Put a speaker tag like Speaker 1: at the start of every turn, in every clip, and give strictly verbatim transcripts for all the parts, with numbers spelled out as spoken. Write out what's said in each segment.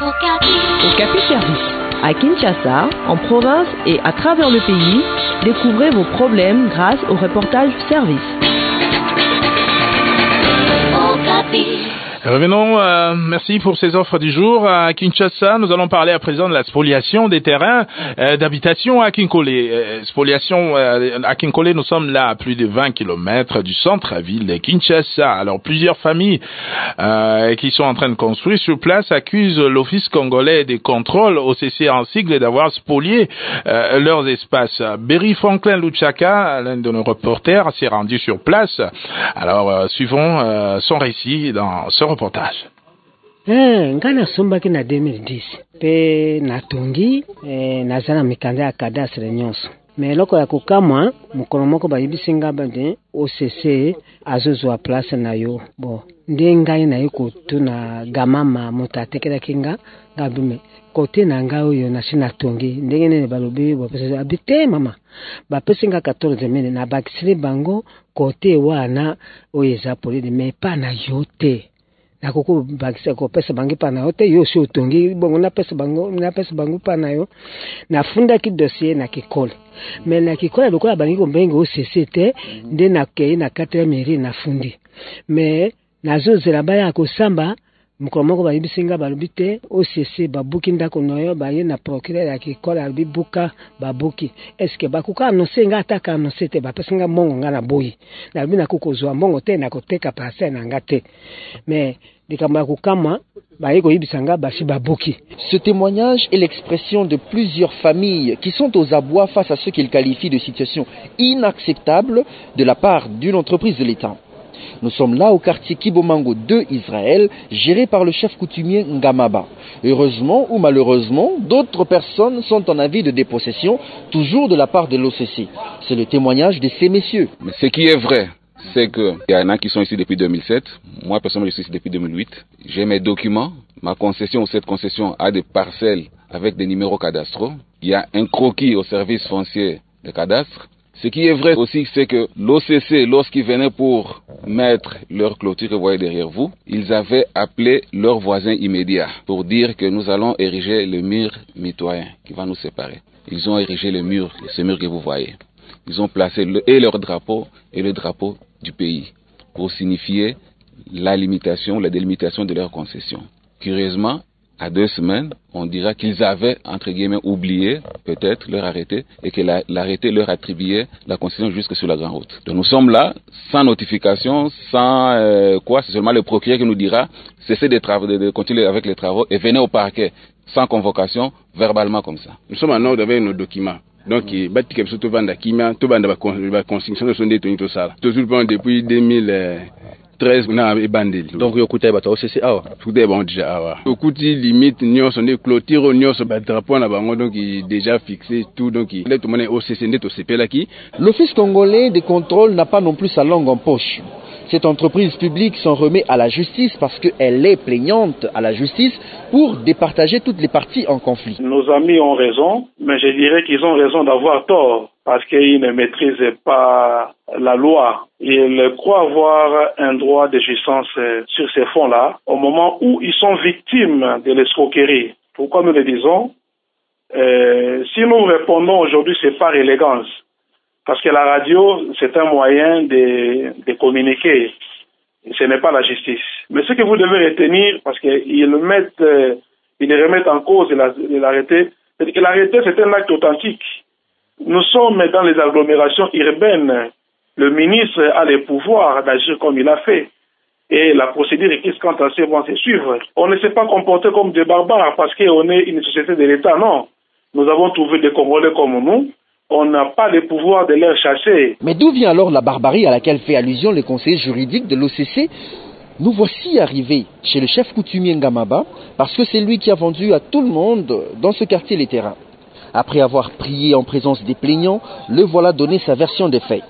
Speaker 1: Okapi Service. À Kinshasa, en province et à travers le pays, découvrez vos problèmes grâce au reportage service. Okapi.
Speaker 2: Revenons, euh, merci pour ces offres du jour. À Kinshasa, nous allons parler à présent de la spoliation des terrains euh, d'habitation à Kinkole. Euh, spoliation euh, à Kinkole, nous sommes là à plus de vingt kilomètres du centre-ville de Kinshasa. Alors, plusieurs familles euh, qui sont en train de construire sur place accusent l'Office congolais des contrôles, O C C en sigle, d'avoir spolié euh, leurs espaces. Berry Franklin Luchaka, l'un de nos reporters, s'est rendu sur place. Alors, euh, suivons euh, son récit dans ce reportage.
Speaker 3: Eh, nga nasombaki na deux mille dix pe natongi eh, naza na mikanda ya cadastre nyonso me eloko ya kokamwa mokolo moko bayebisi nga bade O C C azozwa place na yo bon nde ngai naye kotuna gamama moto atekelaki nga nga bime kote na ngai oyo nasi natongi ndenge nini balobi bapesa abite mama bapesi nga quatorze mille na bakisili bango kote wana oyo eza polide me pa na yo te na koko bakisa ko pesa bangi pa na yo te yo si otongi bongo na pesa bango na pesa bango pa na yo na funda ki dossier na kikole me na kikole lokola bangi ko mbengo O C C te nde na kei na quatre mairie na fundi me nazo zela baya ko samba mukolo moko bayibisinga balobi te O C C babuki ndako noyo baye na procureur ya kikole albi buka babuki eske bakuka annoncer nga ataka annoncer te bapesinga mbongo nga na boyi na bina kukozwa mbongo te na koteka parcelle na nga te mais
Speaker 4: Ce témoignage est l'expression de plusieurs familles qui sont aux abois face à ce qu'ils qualifient de situation inacceptable de la part d'une entreprise de l'État. Nous sommes là au quartier Kibomango deux Israël, géré par le chef coutumier Ngamaba. Heureusement ou malheureusement, d'autres personnes sont en avis de dépossession, toujours de la part de l'O C C. C'est le témoignage de ces messieurs.
Speaker 5: Mais ce qui est vrai, c'est qu'il y en a qui sont ici depuis deux mille sept. Moi, personnellement, je suis ici depuis deux mille huit. J'ai mes documents. Ma concession ou cette concession a des parcelles avec des numéros cadastraux. Il y a un croquis au service foncier de cadastre. Ce qui est vrai aussi, c'est que l'O C C, lorsqu'ils venaient pour mettre leur clôture que vous voyez derrière vous, ils avaient appelé leurs voisins immédiats pour dire que nous allons ériger le mur mitoyen qui va nous séparer. Ils ont érigé le mur, ce mur que vous voyez. Ils ont placé le, et leur drapeau et le drapeau du pays pour signifier la limitation, la délimitation de leur concession. Curieusement, à deux semaines, on dira qu'ils avaient, entre guillemets, oublié peut-être leur arrêté et que la, l'arrêté leur attribuait la concession jusque sur la grande route. Donc nous sommes là, sans notification, sans euh, quoi, c'est seulement le procureur qui nous dira cessez de, tra- de, de continuer avec les travaux et venez au parquet sans convocation, verbalement comme ça.
Speaker 6: Nous sommes en ordre avec nos documents. Donc, il y a des gens qui ont la construction de son détenu, tout ça. Toujours depuis deux mille treize, on a bandé.
Speaker 4: Donc, il y a des O C C.
Speaker 6: Tout est bon déjà. Au coup, limite, nous avons clôture, nous avons drapeau, donc il est déjà fixé tout. Donc, il est tout le monde au C C, au C P là qui.
Speaker 4: L'Office congolais des contrôles n'a pas non plus sa langue en poche. Cette entreprise publique s'en remet à la justice parce qu'elle est plaignante à la justice pour départager toutes les parties en conflit.
Speaker 7: Nos amis ont raison, mais je dirais qu'ils ont raison d'avoir tort parce qu'ils ne maîtrisent pas la loi. Ils croient avoir un droit de jouissance sur ces fonds-là au moment où ils sont victimes de l'escroquerie. Pourquoi nous le disons? euh, Si nous répondons aujourd'hui, c'est par élégance. Parce que la radio, c'est un moyen de, de communiquer. Ce n'est pas la justice. Mais ce que vous devez retenir, parce qu'ils mettent, euh, ils remettent en cause la, l'arrêté, c'est que l'arrêté, c'est un acte authentique. Nous sommes dans les agglomérations urbaines. Le ministre a le pouvoir d'agir comme il a fait. Et la procédure est quant à ce vont se suivre. On ne s'est pas comporté comme des barbares parce qu'on est une société de l'État, non. Nous avons trouvé des Congolais comme nous. On n'a pas le pouvoir de les chasser.
Speaker 4: Mais d'où vient alors la barbarie à laquelle fait allusion le conseiller juridique de l'O C C? Nous voici arrivés chez le chef coutumier Ngamaba parce que c'est lui qui a vendu à tout le monde dans ce quartier les terrains. Après avoir prié en présence des plaignants, le voilà donné sa version des faits.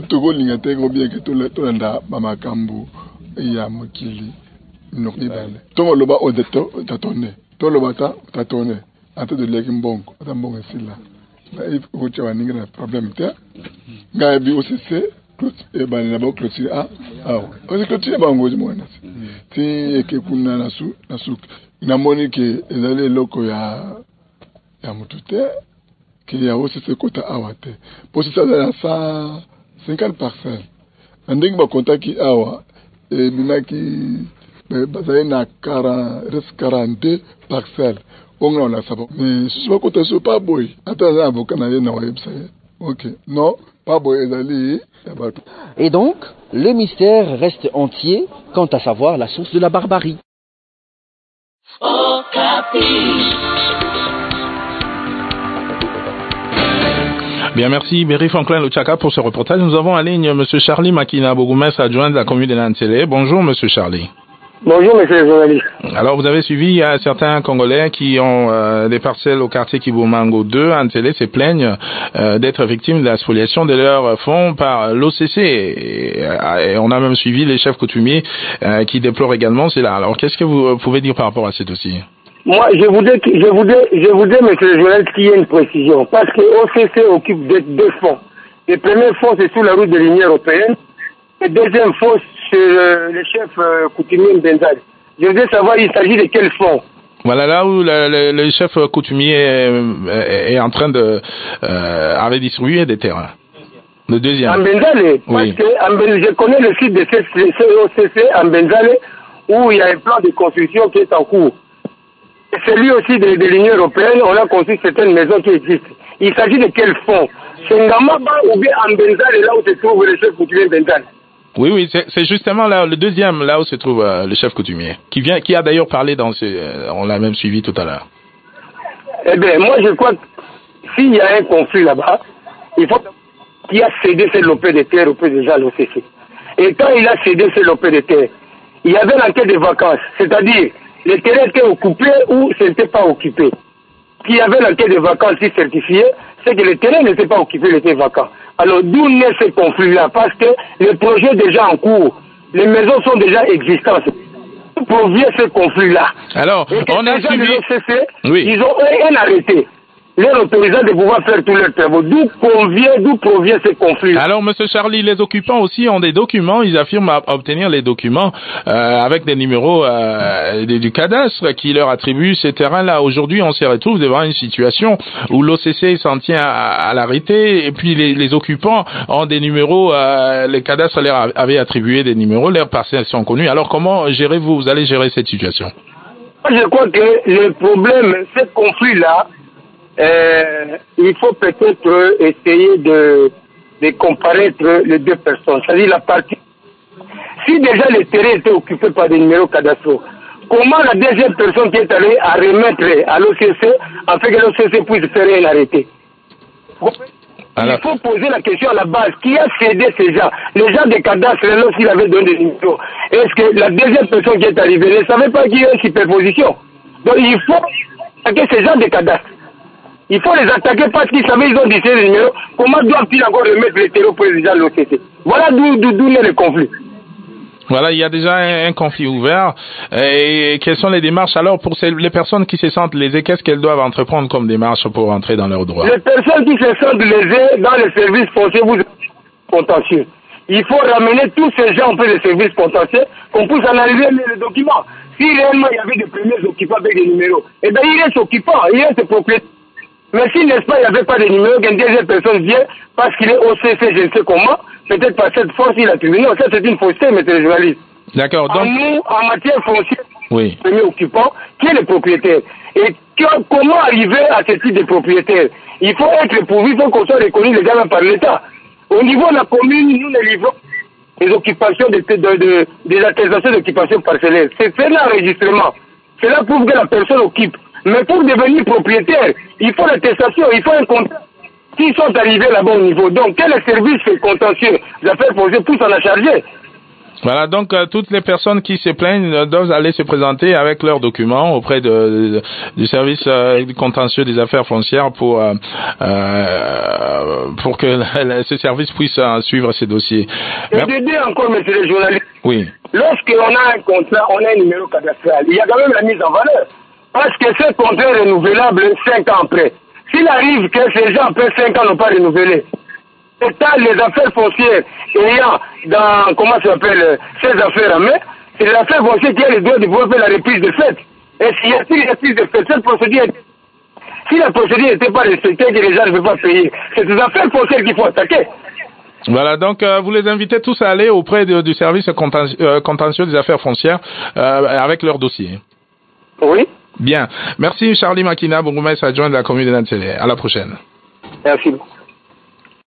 Speaker 8: Il faut que un problème. Gabi O C C, et ben la banque clôture. Ah, ah, on est clôture bango du monde. C'est que kuna nasu nasu namoni ke ezali eloko ya ya mutu te ke ya O C C kota awa te po si ça ya cent cinquante parcelles na ndenge bakontaki awa ebimaki bazali na quarante-deux parcelles onga on a sabo mais si ba kota so pas boy ata na avocat na ye na website ok non pas boy ezali ya bato.
Speaker 4: Et donc le mystère reste entier quant à savoir la source de la barbarie.
Speaker 2: Bien, merci Berry Franklin Luchaka pour ce reportage. Nous avons en ligne M. Charlie Makina, bourgmestre adjoint de la commune de Nantsele. Bonjour M. Charlie.
Speaker 9: Bonjour monsieur le journaliste.
Speaker 2: Alors vous avez suivi, il y a certains Congolais qui ont euh, des parcelles au quartier Kibumango deux à Nantsele se plaignent euh, d'être victimes de la spoliation de leurs fonds par l'O C C. Et, et on a même suivi les chefs coutumiers euh, qui déplorent également cela. Alors qu'est-ce que vous pouvez dire par rapport à ce dossier?
Speaker 9: Moi, je voudrais, je voudrais, je voudrais, monsieur le journaliste, qu'il y ait une précision. Parce que l'O C C occupe deux, deux fonds. Le premier fonds, c'est sous la route de l'Union européenne. Le deuxième fonds, c'est euh, le chef euh, coutumier Mbenzali. Je voudrais savoir, il s'agit de quel fonds?
Speaker 2: Voilà, là où le, le, le chef coutumier est, est en train de euh, avait distribué des terrains. Le deuxième.
Speaker 9: En Mbenzali,
Speaker 2: oui.
Speaker 9: Parce que en Ben, je connais le site de ce O C C en Mbenzali où il y a un plan de construction qui est en cours. Celui aussi de, de l'Union européenne, on a construit certaines maisons qui existent. Il s'agit de quel fonds? C'est Ngamaba ou bien en Mbenzali, là où se trouve le chef coutumier Mbenzali?
Speaker 2: Oui, oui, c'est justement là, le deuxième, là où se trouve euh, le chef coutumier, qui vient, qui a d'ailleurs parlé dans ce, euh, on l'a même suivi tout à l'heure.
Speaker 9: Eh bien, moi je crois que s'il y a un conflit là-bas, il faut qu'il a cédé ses lopés de terre auprès déjà l'O C C. Et quand il a cédé ses lopés de terre, il y avait l'enquête de vacances, c'est-à-dire les terrains étaient occupés ou ce n'était pas occupé. Qu'il y avait l'enquête de vacances qui certifiait, c'est que les terrains n'étaient pas occupés, ils étaient vacants. Alors d'où naît ce conflit-là? Parce que le projet est déjà en cours, les maisons sont déjà existantes. D'où provient ce conflit-là?
Speaker 2: Alors, on a suivi...
Speaker 9: l'O C C,
Speaker 2: oui.
Speaker 9: Ils ont un arrêté, leur autorisant de pouvoir faire tous leurs travaux. D'où provient, d'où provient ce conflit?
Speaker 2: Alors, Monsieur Charlie, les occupants aussi ont des documents. Ils affirment à obtenir les documents euh, avec des numéros euh, du cadastre qui leur attribuent ces terrains-là. Aujourd'hui, on se retrouve devant une situation où l'O C C s'en tient à, à l'arrêté et puis les, les occupants ont des numéros. Euh, les cadastres leur avaient attribué des numéros. Leurs parcelles sont connues. Alors, comment gérez-vous? Vous allez gérer cette situation?
Speaker 9: Je crois que le problème, ce conflit-là, Euh, il faut peut-être essayer de, de comparer les deux personnes. C'est-à-dire la partie. Si déjà les terrains étaient occupés par des numéros cadastraux, comment la deuxième personne qui est allée à remettre à l'O C C afin que l'O C C puisse faire un arrêté? Alors, il faut poser la question à la base. Qui a cédé ces gens? Les gens des cadastres, lorsqu'ils avaient donné des numéros, est-ce que la deuxième personne qui est arrivée ne savait pas qu'il y a une superposition? Donc il faut attaquer ces gens des cadastres. Il faut les attaquer parce qu'ils savaient qu'ils ont dit ces numéros. Comment doivent-ils encore remettre les terreaux au président de l'O C C? Voilà d'où naît le conflit.
Speaker 2: Voilà, il y a déjà un, un conflit ouvert. Et quelles sont les démarches alors pour ces, les personnes qui se sentent lésées? Qu'est-ce qu'elles doivent entreprendre comme démarche pour entrer dans leurs droits?
Speaker 9: Les personnes qui se sentent lésées dans les services fonciers, vous contentieux. Il faut ramener tous ces gens auprès des services contentieux qu'on puisse analyser les documents. Si réellement il y avait des premiers occupants avec des numéros, eh bien il reste occupant, il reste propriétaire. Mais si, n'est-ce pas, il n'y avait pas de numéro, qu'une deuxième personne vient parce qu'il est au C C, je ne sais comment, peut-être par cette force, il a tué. Non, ça c'est une fausseté, monsieur le journaliste.
Speaker 2: D'accord, donc...
Speaker 9: En nous, en matière foncière,
Speaker 2: oui.
Speaker 9: Le premier occupant, qui est le propriétaire? Et que, comment arriver à ce type de propriétaire? Il faut être pourvu, il faut qu'on soit reconnu légalement par l'État. Au niveau de la commune, nous les livrons des occupations, de, de, de, des attestations d'occupation parcellaire. C'est faire l'enregistrement. Cela prouve que la personne occupe. Mais pour devenir propriétaire, il faut l'attestation, il faut un contrat. S'ils sont arrivés là-bas au niveau, donc quel service contentieux d'affaires posées pour s'en charger?
Speaker 2: Voilà, donc euh, toutes les personnes qui se plaignent euh, doivent aller se présenter avec leurs documents auprès de, de, du service euh, contentieux des affaires foncières pour euh, euh, pour que la, ce service puisse euh, suivre ces dossiers.
Speaker 9: Et de dire encore, monsieur le journaliste,
Speaker 2: oui.
Speaker 9: Lorsqu'on a un contrat, on a un numéro cadastral, il y a quand même la mise en valeur. Parce que ce contrat est renouvelable cinq ans après. S'il arrive que ces gens après cinq ans n'ont pas renouvelé, étant les affaires foncières ayant dans, comment ça s'appelle, ces affaires en main, c'est les affaires foncières qui ont le droit de pouvoir faire la reprise de fait. Est-ce qu'il y a-t-il plus de cette procédure? Si la procédure n'était pas respectée, que les gens ne peuvent pas payer, c'est des affaires foncières qu'il faut attaquer.
Speaker 2: Voilà, donc euh, vous les invitez tous à aller auprès de, du service contentieux, euh, contentieux des affaires foncières euh, avec leur dossier.
Speaker 9: Oui.
Speaker 2: Bien. Merci Charlie Makina, bourgmestre adjoint de la commune de Nantes. À la prochaine.
Speaker 9: Merci beaucoup.